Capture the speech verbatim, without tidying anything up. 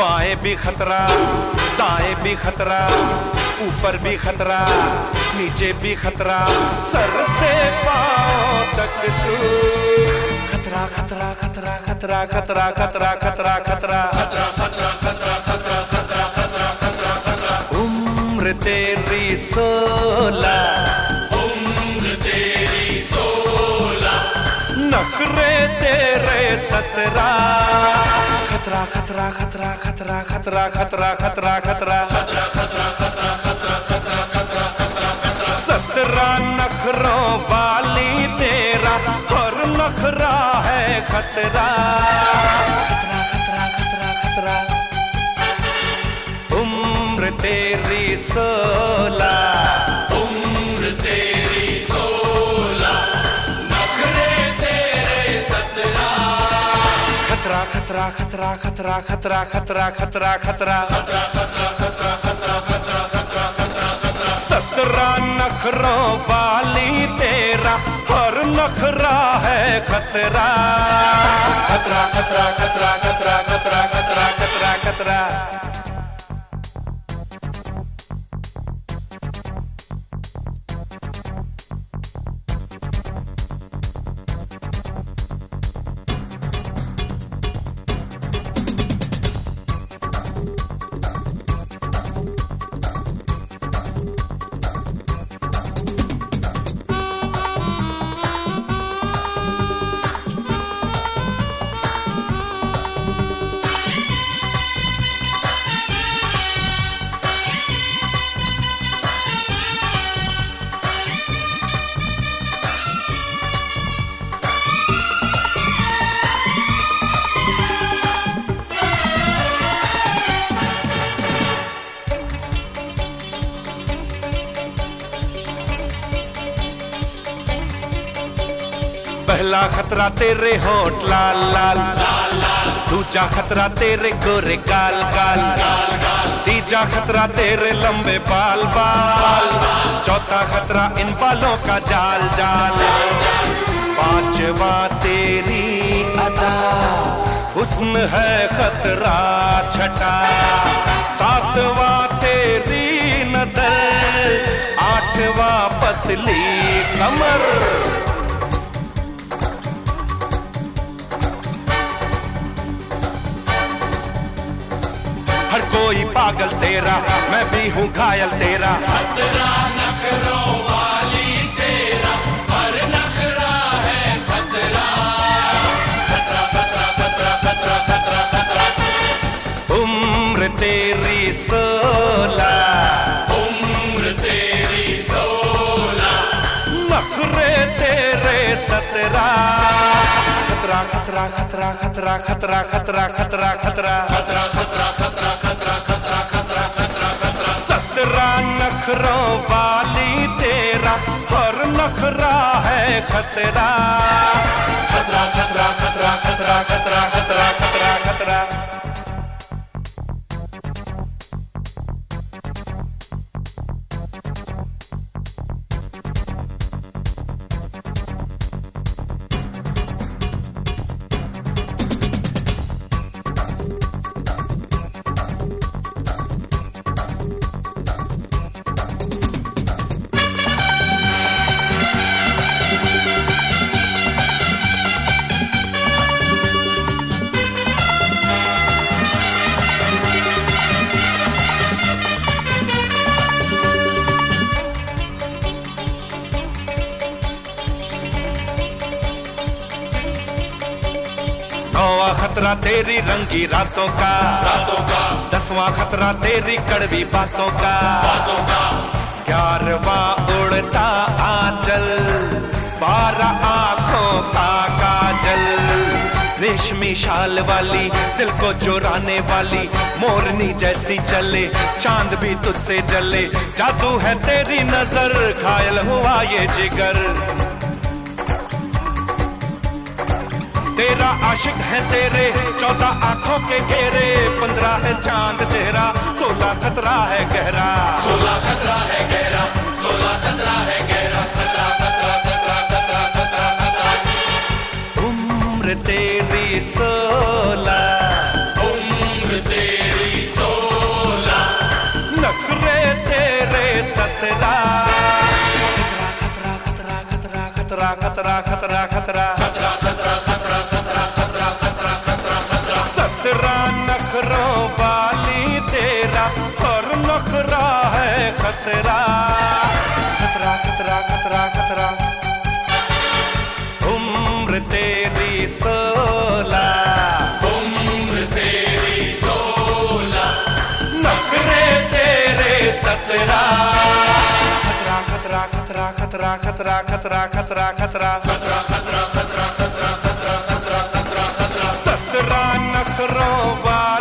बाएं भी खतरा, दाएं भी खतरा, ऊपर भी खतरा, नीचे भी खतरा, सर से पांव तक तू खतरा खतरा खतरा खतरा खतरा खतरा खतरा खतरा खतरा खतरा खतरा खतरा खतरा खतरा खतरा खतरा। उम्र तेरी सोलह, उम्र तेरी सोलह, नखरे तेरे सत्रह, खतरा खतरा खतरा खतरा खतरा खतरा खतरा खतरा खतरा खतरा खतरा खतरा खतरा खतरा खतरा खतरा। सत्रह नखरों वाली तेरा हर नखरा है खतरा, खतरा खतरा खतरा खतरा। उम्र तेरी सोलह, उम्र तेरी सोलह, नखरे तेरे सत्रह, खतरा खतरा खतरा खतरा खतरा खतरा खतरा खतरा खतरा खतरा खतरा खतरा खतरा खतरा खतरा खतरा। सत्रह नखरों वाली तेरा हर नखरा है खतरा, खतरा खतरा खतरा खतरा खतरा खतरा खतरा खतरा। पहला खतरा तेरे होठ लाल लाल, दूजा खतरा तेरे गोरे गाल गाल, तीजा खतरा तेरे लंबे बाल बाल, चौथा खतरा इन बालों का जाल जाल, पांचवा तेरी अदा हुस्न है खतरा छठा, सातवा तेरी नजर, आठवा पतली कमर। हर कोई पागल तेरा, मैं भी हूँ घायल तेरा। सत्रह नखरों वाली तेरा हर नखरा है खतरा, खतरा खतरा खतरा खतरा खतरा खतरा। उम्र तेरी सोलह, उम्र तेरी सोलह, नखरे तेरे सत्रह, खतरा खतरा खतरा खतरा खतरा खतरा खतरा खतरा खतरा खतरा खतरा खतरा खतरा खतरा खतरा खतरा। सत्रह नखरों वाली तेरा हर नखरा है खतरा, खतरा खतरा खतरा खतरा खतरा खतरा खतरा खतरा। नौवां खतरा तेरी रंगी रातों का, रातों का, दसवां खतरा तेरी कड़वी बातों का, बातों का, ग्यारहवां उड़ता आंचल, बारह आंखों का काजल, रेशमी शाल वाली दिल को चुराने वाली, मोरनी जैसी चले चांद भी तुझसे जले, जादू है तेरी नजर, घायल हुआ ये जिगर। तेरा आशिक है तेरे चौदह आंखों के घेरे, पंद्रह है चांद चेहरा, सोलह खतरा है गहरा, सोलह खतरा है गहरा, सोलह खतरा है गहरा, खतरा खतरा खतरा खतरा खतरा खतरा। उम्र तेरी सोलह, उम्र तेरी खतरा खतरा खतरा खतरा खतरा खतरा खतरा खतरा खतरा खतरा खतरा खतरा सतरा नखरों वाली तेरा और नखरा है खतरा खतरा खतरा खतरा खतरा उम्र तेरी सोलह उम्र तेरी सोलह नखरे तेरे सतरा खतरा खतरा खतरा खतरा खतरा खतरा खतरा खतरा खतरा खतरा खतरा खतरा खतरा खतरा खतरा खतरा सतरा नखरों वाली